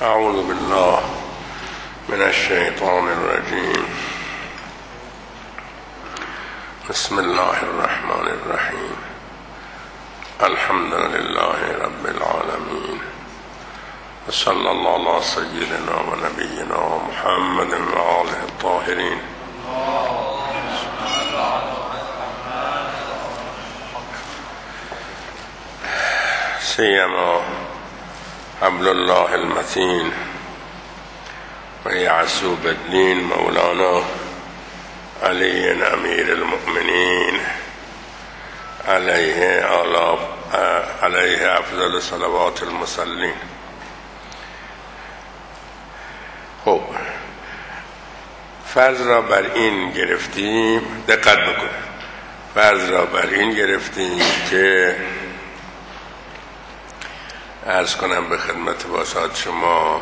أعوذ بالله من الشيطان الرجيم. بسم الله الرحمن الرحيم. الحمد لله رب العالمين، وصلى الله على سيدنا ونبينا محمد وآله الطاهرين. سيما حبل الله المتين ويعسوب الدين مولانا علي أمير المؤمنين عليه أفضل صلوات المصلين. خب فرض را بر این گرفتیم، دقت بکن، فرض را بر این گرفتیم که عرض کنم به خدمت باشد شما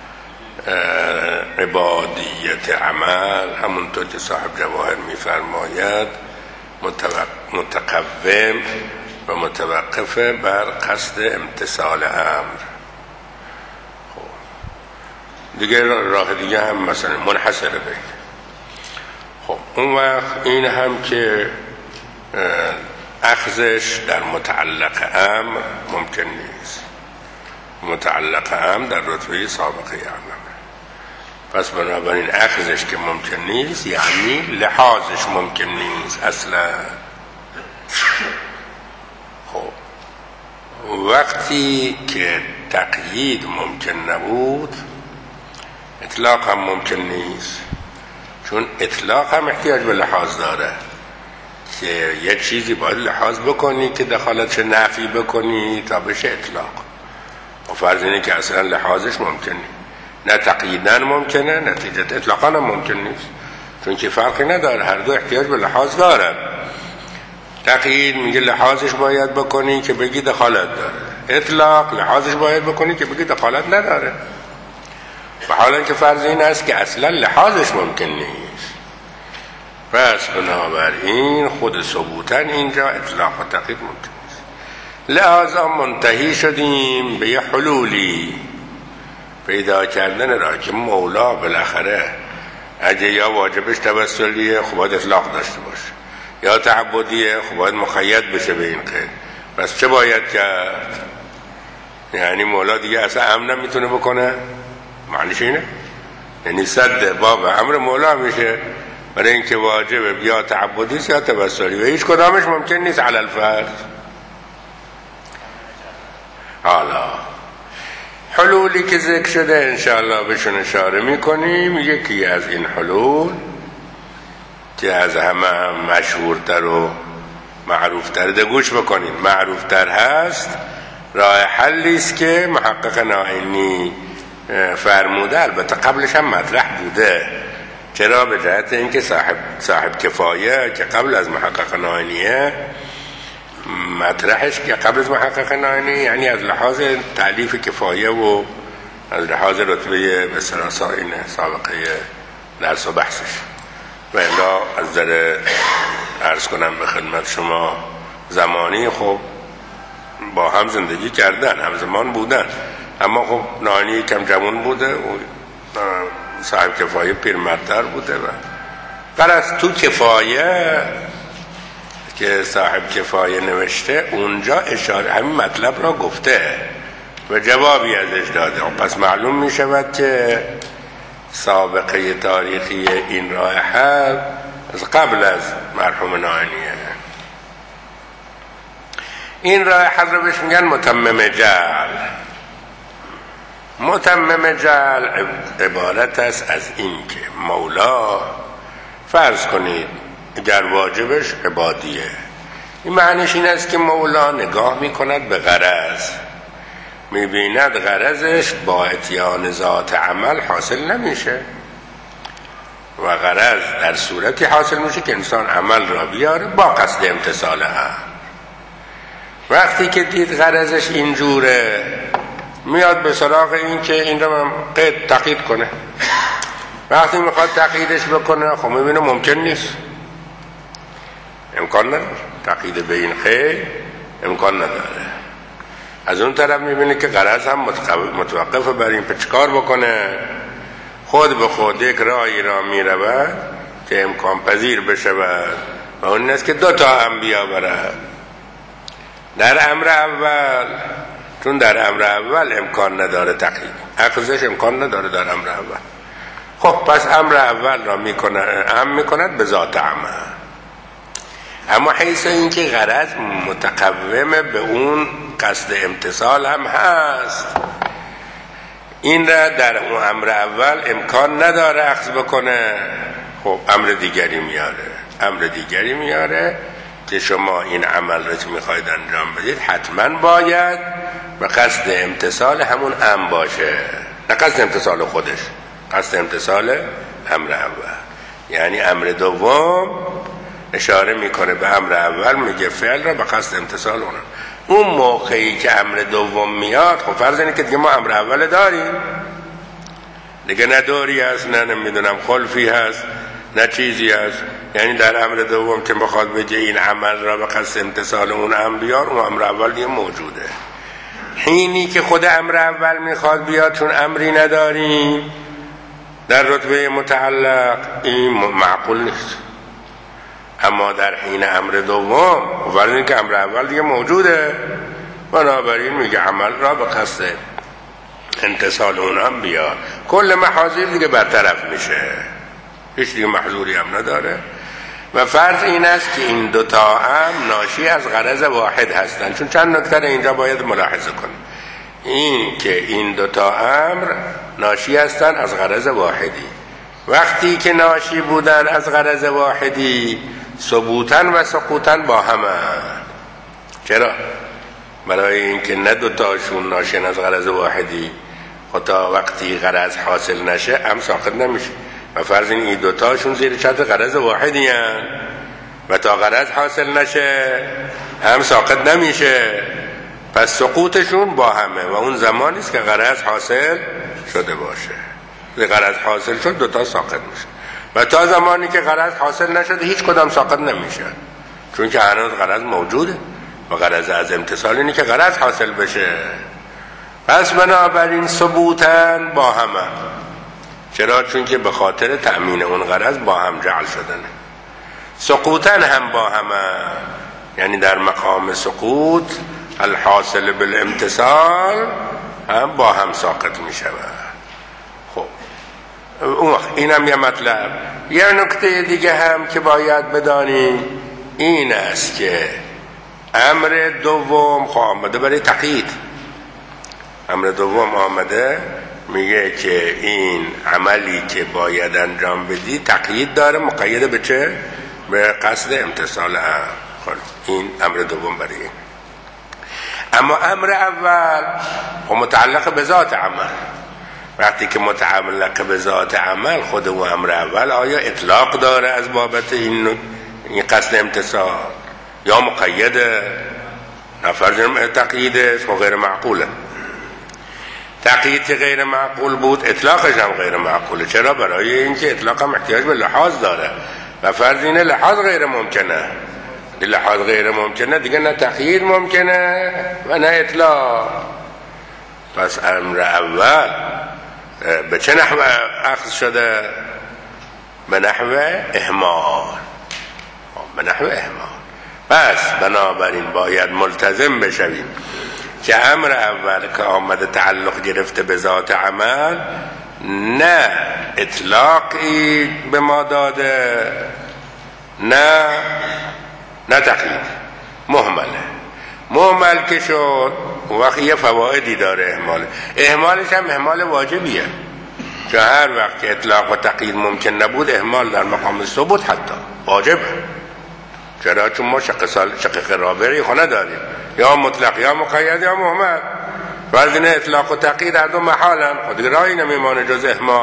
عبادیت عمل همونطور که صاحب جواهر میفرماید متقوم و متوقف بر قصد امتثال امر. خب دیگه راه دیگه هم مثلا منحصره به خب اون وقت این هم که اخذش در متعلق امر ممکن نیست. متعلق امر در رتبه سابقه امر، پس بنابراین اخذش که ممکن نیست یعنی لحاظش ممکن نیست اصلا. خب وقتی که تقیید ممکن نبود اطلاق هم ممکن نیست، چون اطلاق هم احتیاج به لحاظ داره که یه چیزی باید لحاظ بکنی که دخالتش نفی بکنی تا بشه اطلاق. و فرض اینه که اصلا لحاظش ممکن نیست، نه تقییدن ممکنه نتیجه اطلاقا هم ممکن نیست، چون که فرقی نداره، هر دو احتیاج به لحاظ دارن. تقیید میگه لحاظش باید بکنی که بگی دخالت داره، اطلاق لحاظش باید بکنی که بگی دخالت نداره. و حالا که فرض این است که اصلا لحاظش ممکن نیست، پس بنابراین خود ثبوتاً اینجا اطلاق و تقیید ممکن نیست. لحاظا منتهی شدیم به یه حلولی پیدا کردن را که مولا بالاخره اگه یا واجبش توسلیه خب باید اطلاق داشته باشه، یا تعبدیه خب باید مقید بشه به این قید. پس چه باید کرد؟ یعنی مولا دیگه اصلا امر نمیتونه بکنه، معنیش اینه؟ یعنی صد باب امر مولا میشه، برای اینکه واجب یا تعبدیست یا توسلی و هیچ کدامش ممکن نیست علی الفرض. حالا حلولی که ذکر شده انشاءالله بهشون اشاره میکنیم. یکی از این حلول که از همه مشهورتر و معروفتر، ده گوش بکنید، معروفتر هست، راه حلیست که محقق نائینی فرموده، البته قبلش هم مطرح بوده. چرا؟ به جهت اینکه صاحب کفایه که قبل از محقق نائینیه مطرحش، که قبل از محقق نائینی یعنی از لحاظ تألیف کفایه و از لحاظ رتبه به سراساین سابقه درس و بحثش. و الا از در عرض کنم به خدمت شما زمانی خب با هم زندگی کردن، هم زمان بودن، اما خب نائینی کم جوان بوده و صاحب کفایه پیرمردتر بوده و غرض تو کفایه که صاحب کفایه نوشته اونجا اشاره همین مطلب را گفته و جوابی ازش داده. پس معلوم می شود که سابقه تاریخی این راه حل از قبل از مرحوم نائینیه. این راه حل رو بهش میگن متمم جعل. متمم جعل عبارت است از این که مولا فرض کنید اگر واجبش عبادیه، این معنیش این است که مولا نگاه میکند به غرض، میبیند غرضش با اتیان ذات عمل حاصل نمیشه و غرض در صورتی حاصل میشه که انسان عمل را بیاره با قصد امتثال امر. وقتی که دید غرضش اینجوره میاد به سراغ این که این رو قید تقیید کنه. وقتی میخواد تقییدش بکنه خب میبینه ممکن نیست، امکان نداره، تقیید به این خیر امکان نداره. از اون طرف میبینه که غرض هم متوقفه بر این چیکار بکنه، خود به خود یک راهی را میرود که امکان پذیر بشود و اون است که 2 انبیا برد. در امر اول، چون در امر اول امکان نداره تقیید، اخذش امکان نداره در امر اول، خب پس امر اول را میکند به ذات عمل. اما حیث اینکه غرض متقوم به اون قصد امتصال هم هست، این را در اون امر اول امکان نداره اخذ بکنه، خب امر دیگری میاره که شما این عمل را که میخواید انجام بدید حتما باید به قصد امتصال همون امر باشه، نه قصد امتصال خودش، قصد امتصال امر اول. یعنی امر دوم اشاره میکنه به امر اول، میگه فعل را به قصد امتصال اون موقعی که امر دوم میاد، خب فرض اینه که دیگه ما امر اول داریم دیگه، نه دوری هست، نه نمیدونم خلفی هست، نه چیزی هست. یعنی در امر دوم که بخواد بگه این عمل را به قصد امتصال اون امر بیار، اون امر اول دیگه موجوده. حینی که خود امر اول میخواد بیاد، چون امری نداریم در رتبه متعلق، این معقول نیست. اما در حین امر دوم، فرض اینه که امر اول دیگه موجوده، بنابراین میگه عمل را به قصد امتصال اون هم بیاد، کل محاذیر دیگه برطرف میشه، هیچ دیگه محظوری هم نداره. و فرض این است که این 2 هم ناشی از غرض واحد هستند، چون چند نکته اینجا باید ملاحظه کنیم. این که این 2 امر ناشی هستند از غرض واحدی. وقتی که ناشی بودن از غرض واحدی، ثبوتن و سقوطن با همند. چرا؟ برای اینکه نه 2 ناشی از غرض واحدی، خب تا وقتی غرض حاصل نشه هم ساقط نمیشه. و فرض این 2 زیر چتر غرض واحدی هن و تا غرض حاصل نشه هم ساقط نمیشه، پس سقوطشون با همه و اون زمانی است که غرض حاصل شده باشه. غرض حاصل شد 2 ساقط میشه، و تا زمانی که غرض حاصل نشده هیچ کدام ساقط نمیشه، چون که هنوز غرض موجوده و غرض از امتصال اینه که غرض حاصل بشه. پس بنابراین ثبوتن با همه. چرا؟ چون که به خاطر تأمین اون غرض با هم جعل شدن. سقوطن هم با همه، یعنی در مقام سقوط الحاصل بالامتصال هم با هم ساقط می شود. خب اون وقت اینم یه مطلب. یه نکته دیگه هم که باید بدانیم این است که امر دوم آمده برای تقیید. امر دوم آمده میگه که این عملی که باید انجام بدی تقیید داره، مقید به چه؟ به قصد امتصال امر. این امر دوم برای این. اما امر اول متعلق به ذات عمل. وقتی که متعلق به ذات عمل، خود و امر اول آیا اطلاق داره از بابت این قصد امتصال یا مقیده؟ نفرض تقییدش و غیر معقوله. تقیید که غیر معقول بود، اطلاقش هم غیر معقوله. چرا؟ برای اینکه اطلاق هم احتیاج به لحاظ داره و فرض اینه لحاظ غیر ممکنه. لحاظ غیر ممکنه دیگه، نه تقیید ممکنه و نه اطلاق. پس امر اول به چه نحو اخذ شده؟ به نحو اهمال. به نحو اهمال. پس بنابراین باید ملتزم بشویم که امر اول که آمده تعلق گرفته به ذات عمل، نه اطلاقی به ما داده، نه تقیید، مهمل که شد. وقت یه فوائدی داره اهمالش هم اهمال واجبیه، چون هر وقت که اطلاق و تقیید ممکن نبود، اهمال در مقام ثبوت حتی واجبه. چرا؟ چون ما شقیق رابعی خونه داریم، یا مطلق یا مقید یا مهمل. وزن اطلاق و تقیید هر دو محالن، خود راهی نمیمانه جز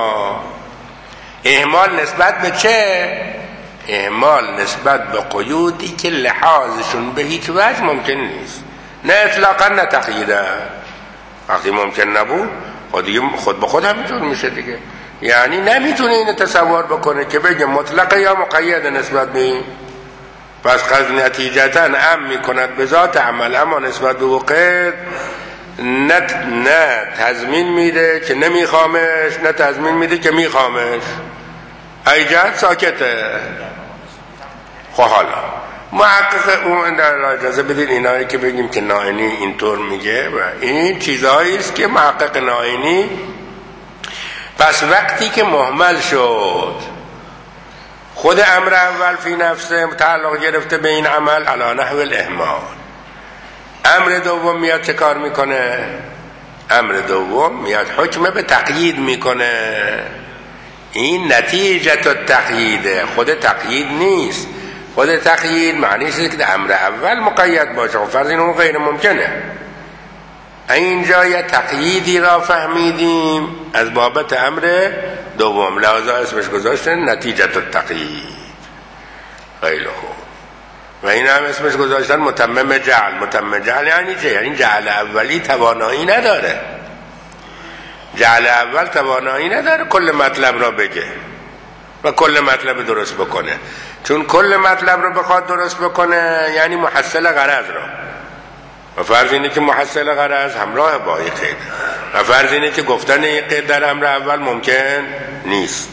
اهمال نسبت به چه؟ اهمال نسبت به قیودی که لحاظشون به هیچ وجه ممکن نیست، نه اطلاقا نه تقییده. وقتی ممکن نبود خود به خود همینطور میشه دیگه. یعنی نمیتونه اینو تصور بکنه که بگه مطلق یا مقید نسبت به این. پس قصد نتیجتا ام میکند به ذات عمل، اما نسبت به وقت نه تضمین میده که نمیخوامش، نه تضمین میده که میخوامش. ایجاد ساکته. خب حالا محقق اون در اجازه بدید اینایی که بگیم که نائینی اینطور میگه و این چیزهایی است که محقق نائینی پس وقتی که مهمل شد خود امر اول فی نفسه تعلق گرفته به این عمل علی نحو الاهمال، امر دوم میاد چه کار میکنه؟ امر دوم میاد حکم به تقیید میکنه. این نتیجه تقییده، خود تقیید نیست. خود تقیید معنیش اینه که امر اول مقید باشه و فرض اینو غیر ممکنه. اینجا یه تقییدی را فهمیدیم از بابت امر دوم، لحاظا اسمش گذاشتن نتیجه تقیید. خیلی خوب. و این هم اسمش گذاشتن متمم جعل. متمم جعل یعنی چه؟ یعنی جعل اولی توانایی نداره. جعل اول توانایی نداره کل مطلب را بگه و کل مطلب درست بکنه، چون کل مطلب را بخواد درست بکنه یعنی محصل غرض را، و فرض اینه که محصل غرض همراه با این قید، و فرض اینه که گفتن این قید در امر اول ممکن نیست.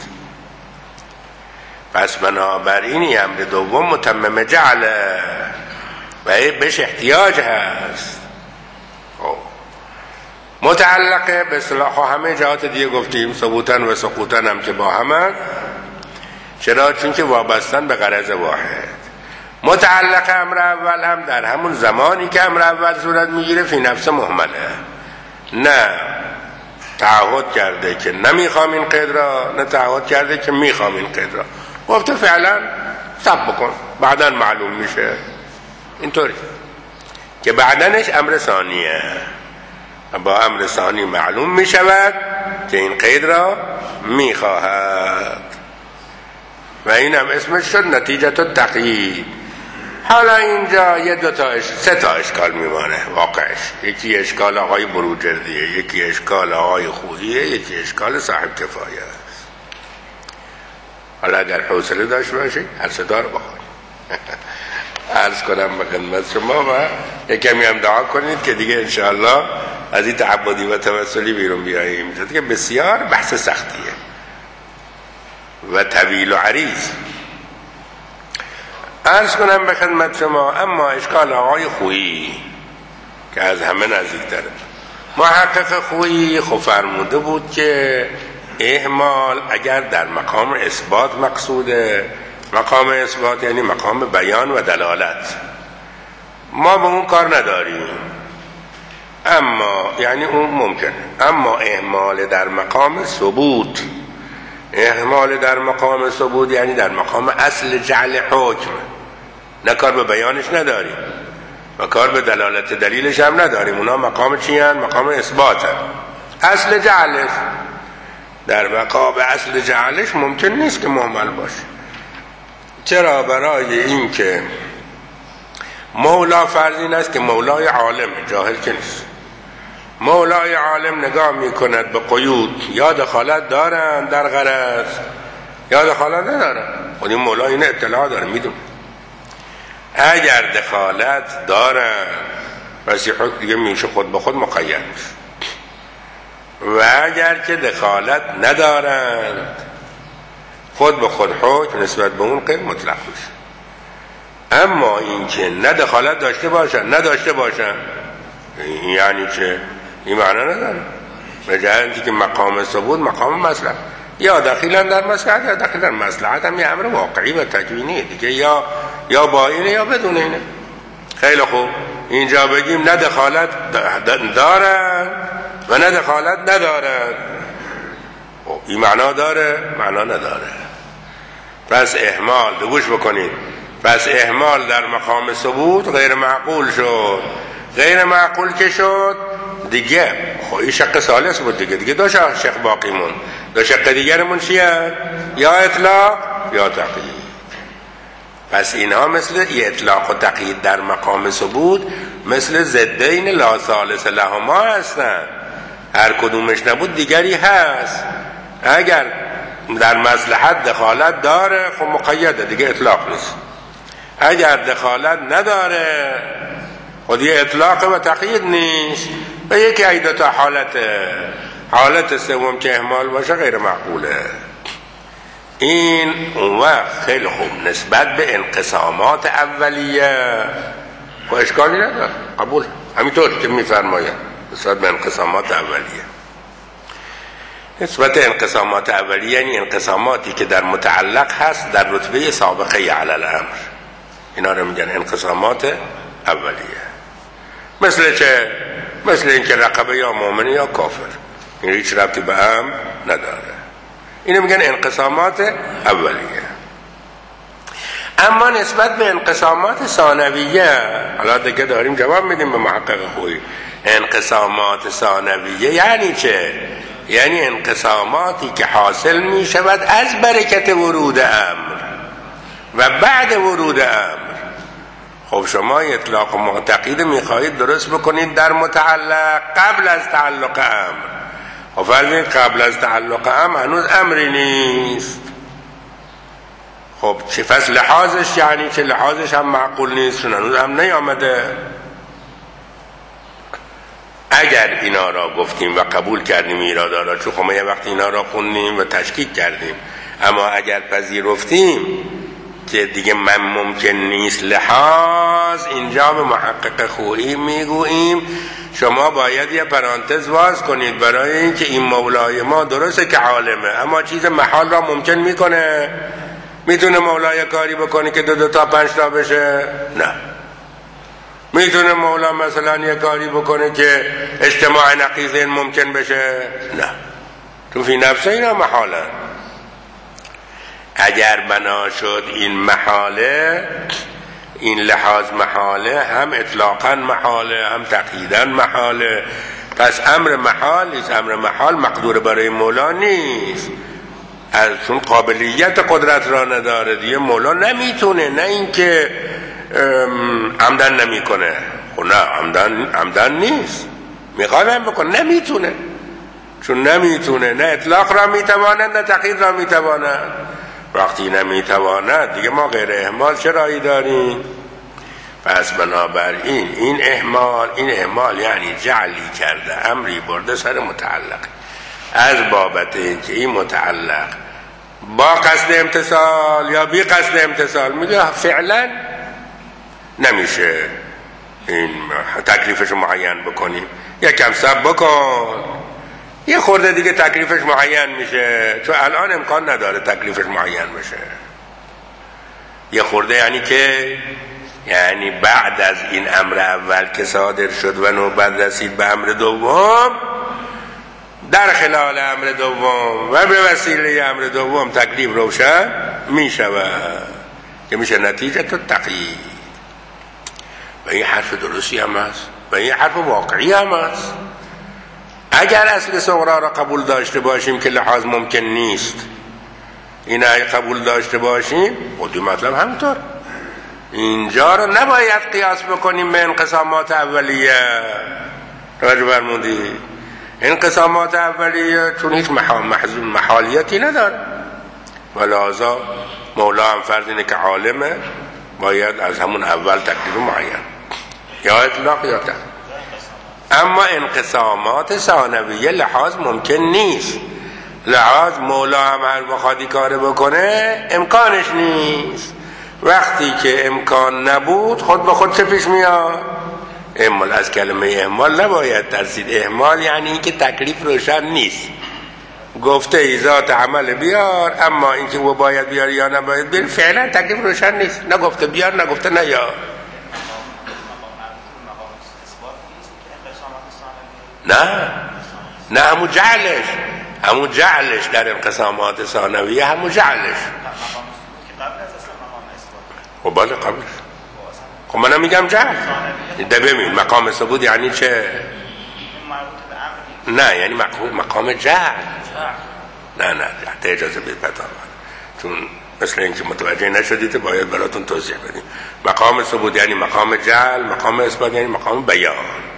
پس بنابراین امر دوم متمم جعله و بهش احتیاج هست. متعلقه به اصطلاح همه جهات دیگه گفتیم ثبوتن و سقوطن هم که با همن، چرا؟ چون که وابستن به غرض واحد. متعلق امر اول هم در همون زمانی که امر اول صورت میگیره فی نفس مهمله، نه تعهد کرده که نمیخوام این قید را، نه تعهد کرده که میخوام این قید را، گفته فعلا صبر بکن بعداً معلوم میشه. اینطوری که بعدنش امر ثانیه، با امر ثانی معلوم میشود که این قید را میخواهد و این هم اسمش شد نتیجه تقیید. حالا اینجا سه تا اشکال میمانه واقعش. یکی اشکال آقای بروجردیه، یکی اشکال آقای خوییه، یکی اشکال صاحب کفایه است. حالا اگر حوصله داشت باشید هر ستا رو بخواهید عرض کنم به خدمت شما و یکمی هم دعا کنید که دیگه انشاءالله از این تعبدی و توسلی بیرون بیاییم، چون که بسیار بحث سختیه و طویل و عریض. عرض کنم به خدمت شما اما اشکال آقای خویی که از همه نزدیک‌تره. محقق خویی خب فرموده بود که اهمال اگر در مقام اثبات مقصوده، مقام اثبات یعنی مقام بیان و دلالت، ما به اون کار نداریم، اما یعنی اون ممکنه، اما اهمال در مقام ثبوت، اهمال در مقام ثبوت یعنی در مقام اصل جعل حکم، نه کار به بیانش نداریم و کار به دلالت دلیلش هم نداریم. اونا مقام چی هن؟ مقام اثبات هن. اصل جعلش، در مقام اصل جعلش ممکن نیست که مهمل باشه. چرا؟ برای این که مولا فرض این است که مولای عالم، جاهل که نیست. مولای عالم نگاه میکند به قیود، یا دخالت دارن در غرض یا دخالت ندارن. خود این مولا این اطلاع داره، میدونه. اگر دخالت دارن پس حکم دیگه میشه خود به خود مقید میشه، و اگر که دخالت ندارند خود به خود حکم نسبت به اون قید مطلق میشه. اما این که نه دخالت داشته باشن نداشته باشن یعنی چه؟ این معنی نداره. به جهتی که مقام ثبوت مقام مصلحت، یا دخیلن در مصلحت یا دخیل در مصلحت، هم یه امر واقعی و تکوینیه دیگه، یا با اینه یا بدون اینه. خیلی خوب، اینجا بگیم نه دخالت دارن و نه دخالت ندارن، این معنا داره؟ معنا نداره. پس اهمال، گوش بکنید، پس اهمال در مقام ثبوت غیر معقول شد. غیر معقول که شد دیگه خب این شق ثالث بود دیگه دو شق باقی مون. دو شق دیگرمون چیه؟ یا اطلاق یا تقیید. پس اینها مثل اطلاق و تقیید در مقام ثبوت مثل ضدین لا ثالث لهما هستن. هر کدومش نبود دیگری هست. اگر در مصلحت دخالت داره خب مقیده دیگه، اطلاق نیست. اگر دخالت نداره خود یه اطلاق و تقیید نیست. و یکی از دو تا حالت سوم که اهمال باشه غیر معقوله. این اون وقت خیلی خوب نسبت به انقسامات اولیه و اشکالی نداره، قبول همینطور که میفرماید نسبت به انقسامات اولیه. نسبت انقسامات اولیه یعنی انقساماتی که در متعلق هست در رتبه سابقه علی الامر، اینا رو میگن انقسامات اولیه. مثل اینکه رقبه یا مؤمن یا کافر، این هیچ ربطی به امر نداره، اینو میگن انقسامات اولیه. اما نسبت به انقسامات ثانویه، حالا دیگه داریم جواب میدیم به محقق خویی، انقسامات ثانویه یعنی چه؟ یعنی انقساماتی که حاصل میشود از برکت ورود امر و بعد ورود امر. خب شما اطلاق معتقد میخواهید درست بکنید در متعلق قبل از تعلق امر. خب فرض قبل از تعلق امر هنوز امری نیست. خب چه پس لحاظش یعنی چه؟ لحاظش هم معقول نیست، چون هنوز هم نیامده. اگر اینا را گفتیم و قبول کردیم ایرادارا، چون خب ما یه وقت اینا را خوندیم و تشکیک کردیم، اما اگر پذیرفتیم که دیگه من ممکن نیست لحاظ، اینجا به محقق خویی میگوییم شما باید یه پرانتز باز کنید برای اینکه این مولای ما درسته که عالمه، اما چیز محال را ممکن میکنه. میتونه مولای کاری بکنه که دو تا 5 تا بشه؟ نه. میتونه مولا مثلا یه کاری بکنه که اجتماع نقیضین ممکن بشه؟ نه. تو فی نفسه اینا محاله. اگر بنا شد این محاله، این لحاظ محاله، هم اطلاقا محاله هم تقییدا محاله، پس امر محال نیست. امر محال مقدور برای مولا نیست، چون قابلیت قدرت را نداره دیگه. مولا نمیتونه، نه اینکه عمدن نمیکنه، خب نه عمدن نیست، میخواد هم بکنه، نمیتونه. چون نمیتونه، نه اطلاق را میتواند نه تقیید را میتواند. وقتی نمیتواند دیگه ما غیر اهمال چه رایی داریم؟ پس بنابراین این اهمال یعنی جعلی کرده، امری برده سر متعلق از بابت اینکه این متعلق با قصد امتصال یا بی قصد امتصال میگه فعلا نمیشه این تکلیفش معین بکنیم، یکم صبر بکن، یه خورده دیگه تکلیفش معین میشه، چون الان امکان نداره تکلیفش معین بشه. یه خورده یعنی که یعنی بعد از این امر اول که صادر شد و نوبت رسید به امر دوم، در خلال امر دوم و به وسیله امر دوم تکلیف روشن میشود که میشه نتیجه تو تقیید. و این حرف درستی هم هست و این حرف واقعی هم هست. اگر اصل صغرا را قبول داشته باشیم که لحاظ ممکن نیست، این اگه قبول داشته باشیم خودی مطلب همینطور، اینجا رو نباید قیاس بکنیم به انقسامات اولیه. توجه فرمودید؟ انقسامات اولیه چون هیچ محالیتی نداره، ولذا مولا هم فرض اینه که عالمه، باید از همون اول تکلیف معین یا اطلاق یا تقیید. اما انقسامات ثانویه لحاظ ممکن نیست، لحاظ مولا هم هر بخوادی کار بکنه امکانش نیست. وقتی که امکان نبود خود به خود چه پیش میاد؟ اهمال. از کلمه اهمال نباید ترسید. اهمال یعنی اینکه تکلیف روشن نیست، گفته ای ذات عمل بیار، اما اینکه او باید بیار یا نباید بیار فعلا تکلیف روشن نیست، نگفته بیار نگفته نیار. نه همون جعلش در انقسامات ثانویه، همون جعلش. خب باید قبلش. خب من نمیگم جعل. ده ببین مقام ثبوت یعنی چه؟ نه یعنی مقام جعل. نه اجازه بدید بطور، چون مثل اینکه متوجه نشدید باید براتون توضیح بدیم. مقام ثبوت یعنی مقام جعل، مقام اثبات یعنی مقام بیان.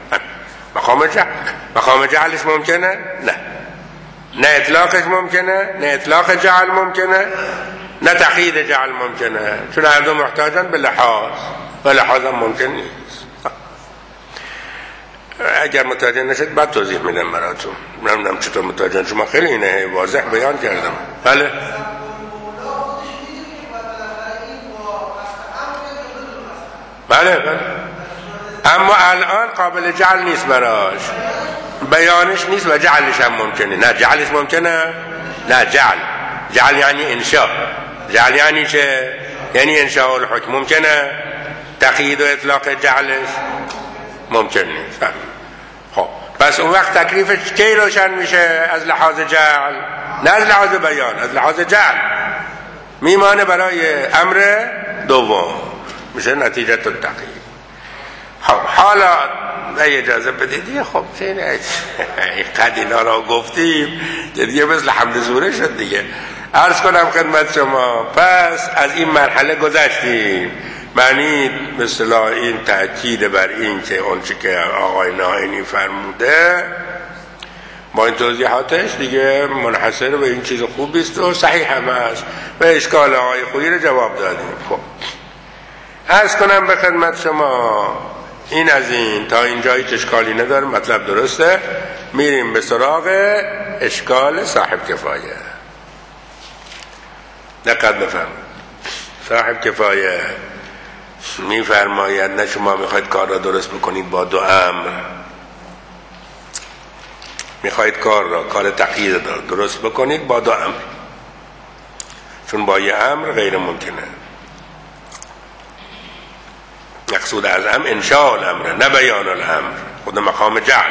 مقام جعلش ممکنه؟ نه اطلاقش ممکنه، نه اطلاق جعل ممکنه، نه تقیید جعل ممکنه، چون هر دو محتاجن به لحاظ و لحاظ هم ممکن نیست. اگر متوجه نشد بعد توضیح میدم براتون. نمیدونم چطور متوجه شما، خیلی اینه واضح بیان کردم. بله بله بله، اما الان قابل جعل نیست براش، بیانش نیست و جعلش هم ممکنه. نه جعلش ممکنه، نه جعل یعنی انشاء. جعل یعنی چه؟ یعنی انشاء الحکم. ممکنه تقیید و اطلاق جعلش ممکن نیست. خب پس اون وقت تکلیفش کی روشن میشه؟ از لحاظ جعل، نه از لحاظ بیان، از لحاظ جعل میمانه برای امر دوم، میشه نتیجه تقیید. خب حالا اجازه بدید خب قد اینا را گفتیم که دیگه مثل حمد سوره شد دیگه. عرض کنم خدمت شما، پس از این مرحله گذشتیم. معنی مثلا این تأکید بر این که اونچه که آقای نائینی فرموده با این توضیحاتش دیگه منحصر به این چیز خوبی است و صحیح هم است و اشکال آقای خویی رو جواب دادیم. خب عرض کنم به خدمت شما این از این تا اینجا هیچ اشکالی نداره، مطلب درسته. میریم به سراغ اشکال صاحب کفایه. دقت بفهم. صاحب کفایه میفرماید نه شما میخواید کار را درست بکنید با دو امر، میخواید کار تقیید درست بکنید با دو امر، چون با یه امر غیر ممکنه. مقصود از امر انشاء الامر نه بیان الامر، خود مقام جعل.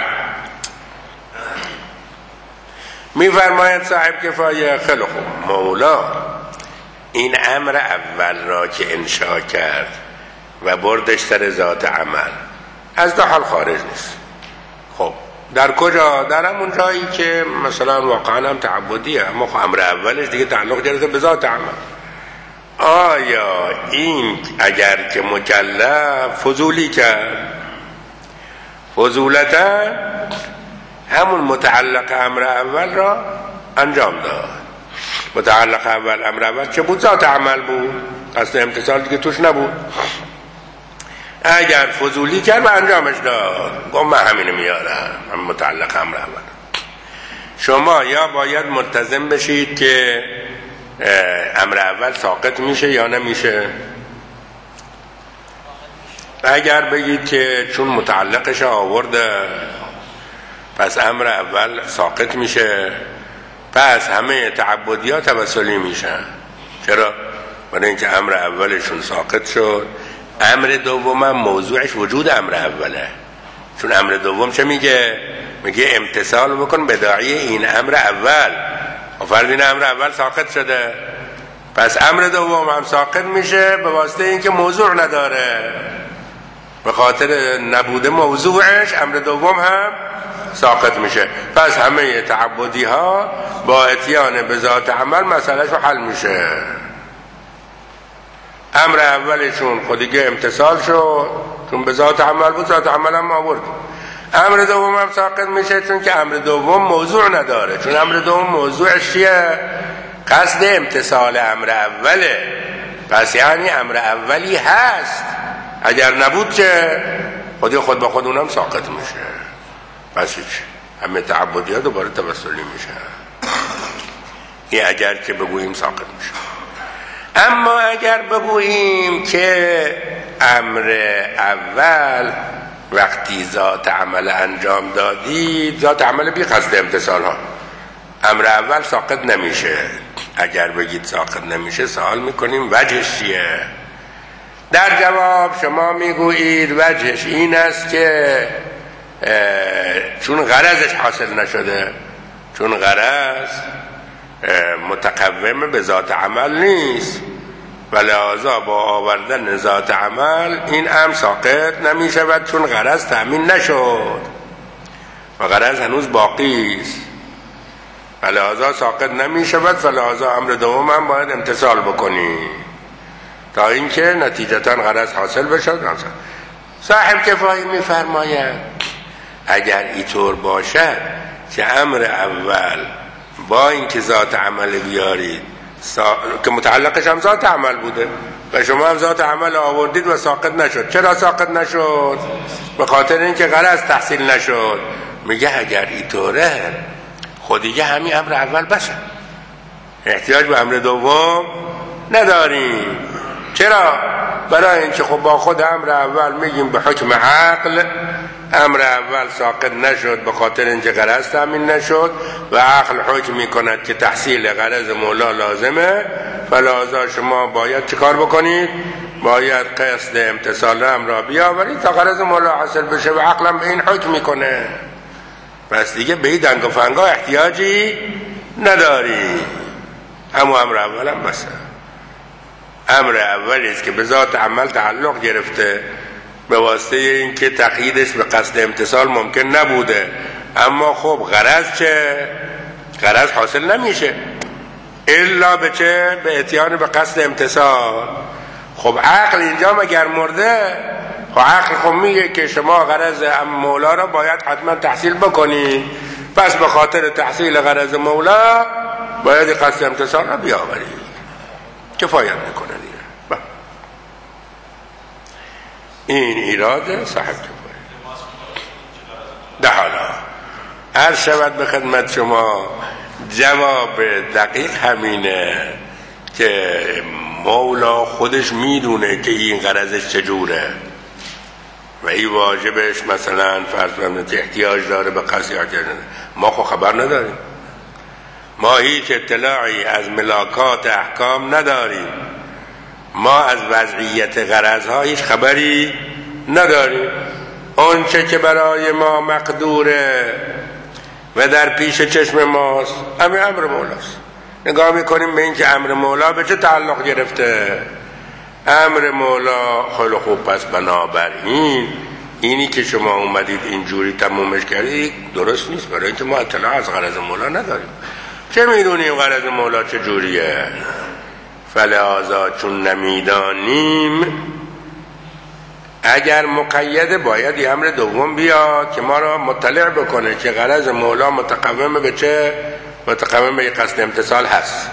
میفرماید صاحب کفایه خیلی خوب، مولا این امر اول را که انشاء کرد و بردش سر ذات عمل از دو حال خارج نیست. خب در کجا؟ در همون جایی که مثلا واقعا هم تعبدیه، اما امر اولش دیگه تعلق گرفته به ذات عمل. آیا این اگر که مکلف فضولی کرد، فضولتا همون متعلق امر اول را انجام داد. متعلق امر اول چه بود؟ ذات عمل بود، قصد امتثال دیگه توش نبود. اگر فضولی کرد و انجامش داد، گفت من همینو میارم، هم متعلق امر اول. شما یا باید ملتزم بشید که امر اول ساقط میشه یا نمیشه. اگر بگید که چون متعلقش آورده پس امر اول ساقط میشه، پس همه تعبدیات توسلی میشن. چرا؟ برای اینکه امر اولشون ساقط شد. امر دوم هم موضوعش وجود امر اوله، چون امر دوم چه میگه؟ میگه امتثال بکن به داعی این امر اول. فرض امر اول ساقط شده، پس امر دوم هم ساقط میشه به واسطه اینکه موضوع نداره. به خاطر نبوده موضوعش امر دوم هم ساقط میشه. پس همه تعبدی ها با اتیان به ذات عمل مسئلهش رو حل میشه. امر اولشون خودیگه امتثال شد چون به ذات عمل بود، ذات عمل هم آورد. امر دوم هم ساقط میشه چون که امر دوم موضوع نداره، چون امر دوم موضوعش چیه؟ قصد امتثال امر اوله. پس یعنی امر اولی هست، اگر نبود که خود با خود اونم ساقط میشه. پس هیچ، همه تعبدی ها دوباره توسلی میشه. این اگر که بگوییم ساقط میشه. اما اگر بگوییم که امر اول وقتی ذات عمل انجام دادید، ذات عمل بی قصد امتثال ها، امر اول ساقط نمیشه. اگر بگید ساقط نمیشه، سوال میکنیم وجهش چیه؟ در جواب شما میگویید وجهش این است که چون غرضش حاصل نشده، چون غرض متقوم به ذات عمل نیست و لذا با آوردن ذات عمل این امر ساقط نمی شود، چون غرض تأمین نشد و غرض هنوز باقی است و لذا ساقط نمی شود و لذا امر دوم هم باید امتثال بکنی تا اینکه نتیجتا غرض حاصل بشد. صاحب کفایه می فرماید اگر اینطور باشد که امر اول با اینکه ذات عمل بیارید که متعلقش هم ذات عمل بوده و شما هم ذات عمل آوردید و ساقط نشد. چرا ساقط نشد؟ به خاطر اینکه غرض تحصیل نشد. میگه اگر اینطوره خود دیگه همین امر اول بسه، احتیاج به امر دوم نداریم. چرا؟ برای اینکه خب با خود امر اول میگیم به حکم عقل امر اول ساقط نشد به خاطر اینکه غرض تامین نشد و عقل حکم میکند که تحصیل غرض مولا لازمه، فلذا شما باید چه کار بکنید؟ باید قصد امتثال امر را بیاورید تا غرض مولا حاصل بشه و عقلم به این حکم میکنه. پس دیگه به این دنگ و فنگا احتیاجی نداری. اما امر اول هم مثلا امر اولی است که به ذات عمل تعلق گرفته به واسطه اینکه تقییدش به قصد امتثال ممکن نبوده، اما خب غرض چه؟ غرض حاصل نمیشه الا به چه؟ به اتیان به قصد امتثال. خب عقل اینجا مگر مرده؟ خب عقل خب میگه که شما غرض مولا را باید حتما تحصیل بکنید، پس به خاطر تحصیل غرض مولا باید قصد امتثال را بیاورید. کفایت میکنه دیگه. این ایراد صاحب کفایت. ده حالا هر شود به خدمت شما جواب دقیق همینه که مولا خودش میدونه که این غرضش چجوره و این واجبش مثلا فرض کنید احتیاج داره به قصد احتیاج نداره. ما خب خبر نداریم، ما هیچ اطلاعی از ملاکات احکام نداریم، ما از وضعیت غرضها هیچ خبری نداریم. آنچه که برای ما مقدوره و در پیش چشم ماست همین امر مولاست. نگاه میکنیم به این که امر مولا به چه تعلق گرفته. امر مولا خیلی خوب، پس بنابراین اینی که شما اومدید اینجوری تمومش کردید درست نیست، برای اینکه ما اطلاع از غرض مولا نداریم. چه میدونیم غرض مولا چه جوریه؟ فلذا چون نمیدانیم اگر مقیده باید یه امر دوم بیاد که ما را مطلع بکنه که غرض مولا متقوم به چه؟ متقوم به قصد امتثال هست.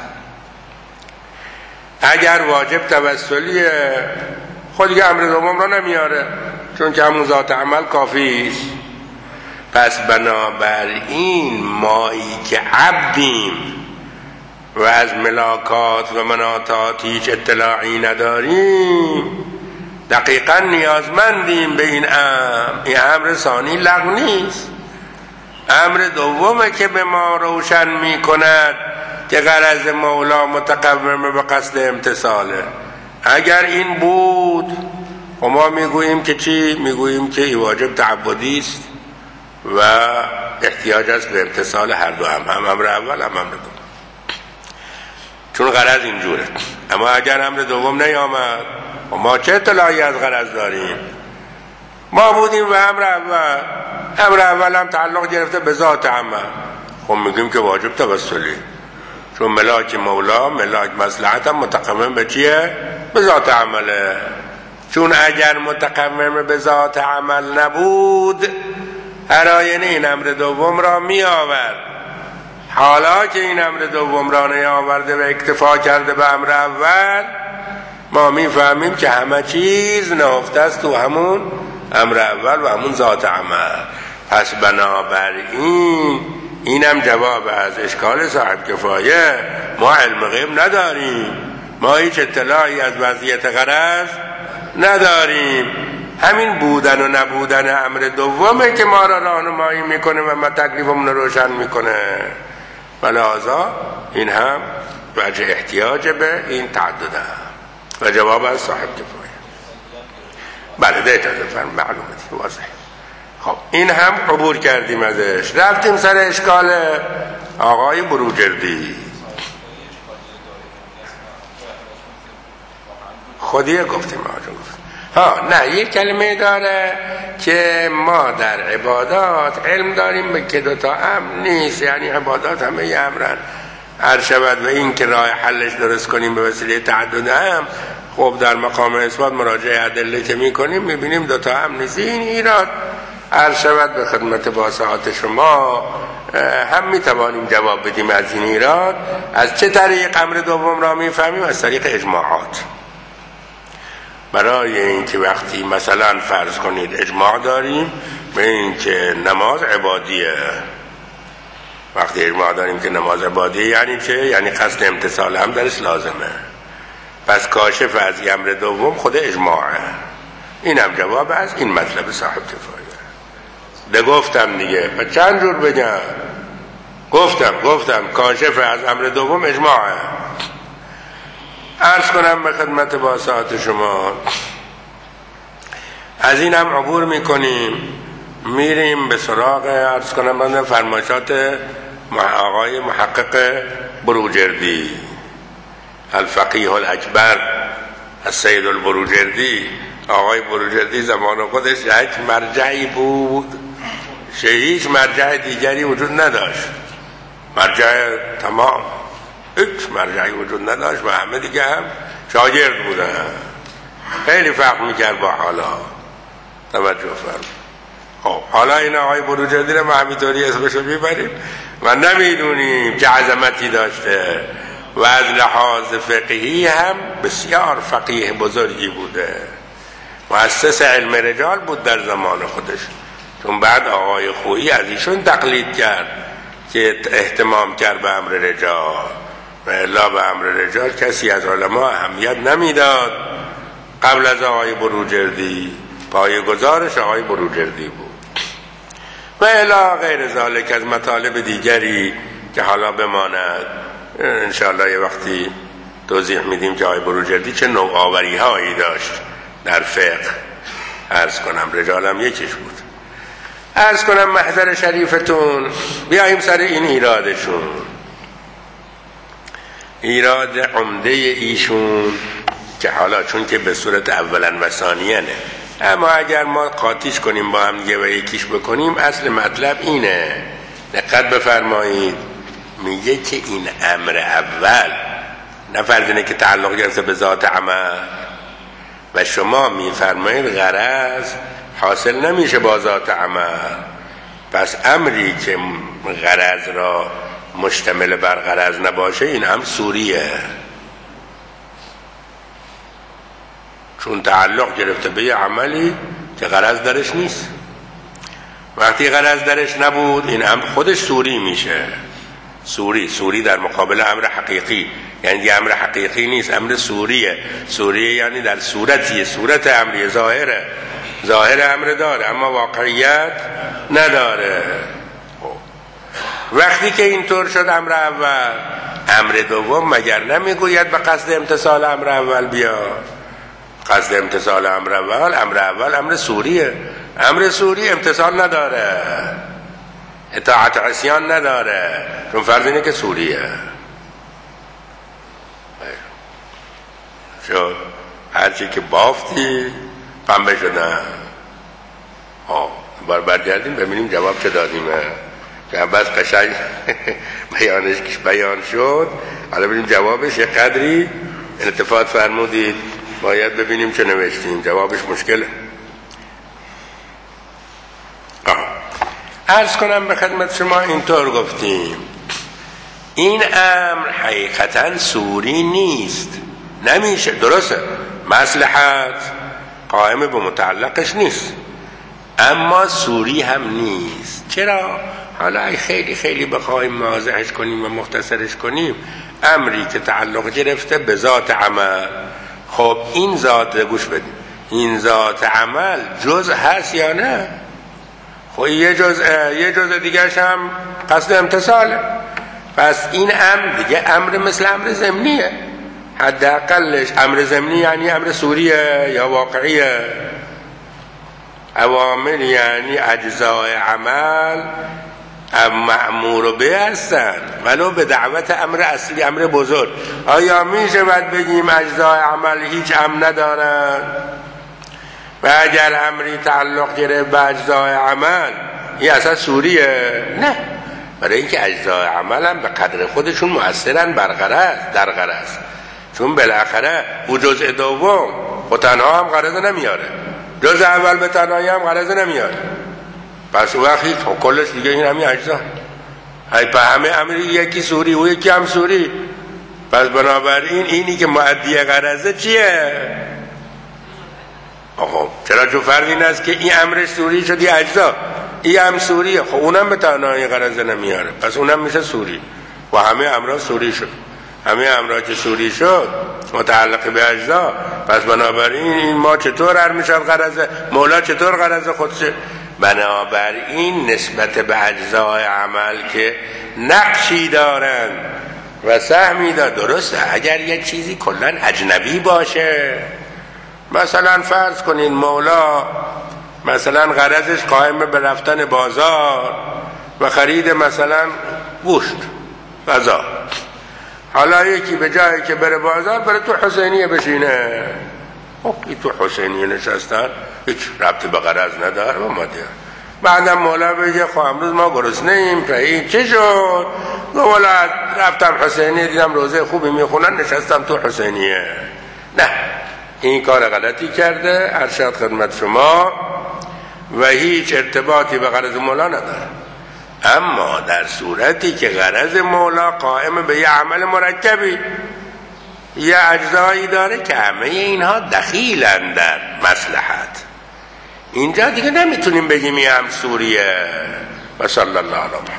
اگر واجب توسلیه خود دیگه امر دوم را نمیاره، چون که همون ذات عمل کافی است. پس بنابراین مایی که عبدیم و از ملاکات و مناطات هیچ اطلاعی نداریم دقیقا نیازمندیم به این امر. این امر ثانی لغو نیست، امر دومه که به ما روشن می کند که غرض مولا متقوم به قصد امتثاله. اگر این بود و ما میگوییم که چی؟ میگوییم که این واجب تعبدی است و احتیاج است به امتثال هر دو، هم امر اول هم امر دوم، چون غرض اینجوره. اما اگر امر دوم نیامد و ما چه اطلاعی از غرض داریم؟ ما بودیم و امر اول هم تعلق گرفته به ذات عمل، خب میگیم که واجب توسلی، چون ملاک مولا ملاک مصلحت هم متقوم به چیه؟ به ذات عمله. چون اگر متقوم به ذات عمل نبود هراین این امر دوم را می آورد. حالا که این امر دوم را نیاورده و اکتفا کرده به امر اول، ما می فهمیم که همه چیز نهفته است تو همون امر اول و همون ذات عمل. پس بنابراین اینم جواب از اشکال صاحب کفایه. ما علم غیب نداریم، ما هیچ اطلاعی از وضعیت غرض نداریم. همین بودن و نبودن امر دومه که ما را راهنمایی میکنه و ما تکلیفمون رو روشن میکنه. ولذا این هم وجه احتیاج به این تعدده و جواب از صاحب کفایه. بله ده اجازه فرم، معلومتی واضح. خب این هم عبور کردیم ازش، رفتیم سر اشکال آقای بروجردی. خودیه گفتیم نه یک کلمه داره که ما در عبادات علم داریم به که دوتا امر نیست، یعنی عبادات همه ی امرن. هر شود و این که راه حلش درست کنیم به وسیله تعدد هم، خب در مقام اثبات مراجعه ادله که میکنیم میبینیم دوتا امر نیست. این ایراد هر شود به خدمت واسعات شما هم میتوانیم جواب بدیم از این ایراد. از چه طریق امر دوم را میفهمیم؟ از طریق اجماعات. برای اینکه وقتی مثلا فرض کنید اجماع داریم به اینکه نماز عبادیه، وقتی اجماع داریم که نماز عبادیه یعنی چه؟ یعنی قصد امتثال هم درش لازمه. پس کاشف از امر دوم خود اجماعه. اینم جواب از این مطلب صاحب کفایه. گفتم دیگه پس چند جور بگم؟ گفتم کاشف از امر دوم اجماعه. عرض کنم به خدمت باسات شما، از این هم عبور میکنیم میریم به سراغ عرض کنم بنده فرمایشات آقای محقق بروجردی، الفقیه الاکبر السید البروجردی. آقای بروجردی زمان خودش یک مرجعی بود، هیچ مرجع دیگری وجود نداشت، مرجع تمام، هیچ مرجعی وجود نداشت و همه دیگه هم شاگرد بودن. خیلی فرق میکرد با حالا. توجه فرم. خب حالا این آقای بروجردی رو ما همینطوری اسمشو میبریم و نمیدونیم چه عظمتی داشته و از لحاظ فقهی هم بسیار فقیه بزرگی بوده، مؤسس علم رجال بود در زمان خودش، چون بعد آقای خویی از ایشون تقلید کرد که اهتمام کرد به امر رجال و الا به امر رجال کسی از علما اهمیت نمیداد. قبل از آقای بروجردی پایه‌گذارش آقای بروجردی بود و الا غیر ذالک از مطالب دیگری که حالا بماند انشاءالله یه وقتی توضیح میدیم که آقای بروجردی چه نوآوری هایی داشت در فقه. عرض کنم رجالم یکیش بود. عرض کنم محضر شریفتون بیاییم سر این ایرادشون. ایراد عمده ایشون که حالا چون که به صورت اولا و ثانیه نه، اما اگر ما قاطیش کنیم با هم دیگه و یکیش بکنیم اصل مطلب اینه. دقت بفرمایید، میگه که این امر اول نه فرض اینه که تعلق گرفته به ذات عمل و شما میفرمایید غرض حاصل نمیشه با ذات عمل، پس امری که غرض را مشتمل بر غرض نباشه این هم سوریه، چون تعلق گرفته به یه عملی که غرض درش نیست. وقتی غرض درش نبود این امر خودش سوری میشه. سوری در مقابل امر حقیقی، یعنی امر حقیقی نیست، امر سوریه. سوریه یعنی در صورتیه، صورت امری ظاهره، ظاهر امر داره اما واقعیت نداره. وقتی که اینطور شد امر اول، امر دوم مگر نمیگوید به قصد امتثال امر اول بیا؟ قصد امتثال امر اول امر سوریه. امر سوری امتثال نداره، اطاعت عصیان نداره، چون فرض اینه که سوریه. شد هرچی که بافتی پنبه شدن. بار برگردیم ببینیم جواب چه دادیم که بس قشنگ بیانش بیان شد. حالا ببینیم جوابش یه قدری التفات فرمودید، باید ببینیم چه نوشتیم. جوابش مشکله. عرض کنم به خدمت شما اینطور گفتیم این امر حقیقتا سوری نیست، نمیشه، درسته مصلحت قائم به متعلقش نیست اما سوری هم نیست. چرا؟ حالا خیلی خیلی بخوایم واضحش کنیم و مختصرش کنیم، امری که تعلق گرفته به ذات عمل، خب این ذات گوش بدیم، این ذات عمل جزء هست یا نه؟ خب یه جزء دیگرش هم قصد امتثاله. پس این امر دیگه امر مثل امر ضمنیه، حداقلش امر ضمنی یعنی امر سوریه یا واقعیه. اوامر یعنی اجزای عمل مأمور به هستند ولو به دعوت امر اصلی، امر بزرگ. آیا میشه باید بگیم اجزای عمل هیچ امر ندارن و اگر امری تعلق گرفت به اجزای عمل این اصلا سوریه؟ نه، برای اینکه اجزای عمل هم به قدر خودشون مؤثرن بر غرض، در غرض، چون بالاخره او جزء دوم و تنها هم غرض نمیاره، جزء اول به تنهایی هم غرض نمیاره. پس وقتی کلش دیگه این همین اجزا های په همه امری یکی سوری و یکی هم سوری. پس بنابراین اینی که مؤدی غرضه چیه؟ آقا چرا؟ جو فرق این است که این امرش سوری شد یه اجزا، این هم سوریه، خب اونم به تنهایی غرض نمیاره، پس اونم میشه سوری و همه امرها سوری شد. همه امرها که سوری شد متعلق به اجزا، پس بنابراین این ما چطور هر میشد غرض مولا، چطور غرض خودشه؟ بنابراین نسبت به اجزای عمل که نقشی دارن و سهمی دارن، درسته اگر یک چیزی کلا اجنبی باشه، مثلا فرض کنین مولا مثلا غرضش قائم به رفتن بازار و خرید مثلا گوشت غذا، حالا یکی به جایی که بره بازار بره تو حسینیه بشینه، خب این تو حسینیه نشستن هیچ ربطی به غرض نداره و مادیه. بعدم مولا بگه خب امروز ما گرسنه ایم، این چه شد؟ مولا رفتم حسینیه دیدم روزه خوبی میخونن نشستم تو حسینیه. نه، این کار غلطی کرده ارشاد خدمت شما و هیچ ارتباطی به غرض مولا نداره. اما در صورتی که غرض مولا قائم به یه عمل مرکبی، یه اجزایی داره که همه اینها دخیلن در مصلحت، اینجا دیگه نمیتونیم بگیم یه هم سوریه. و صلی الله علیه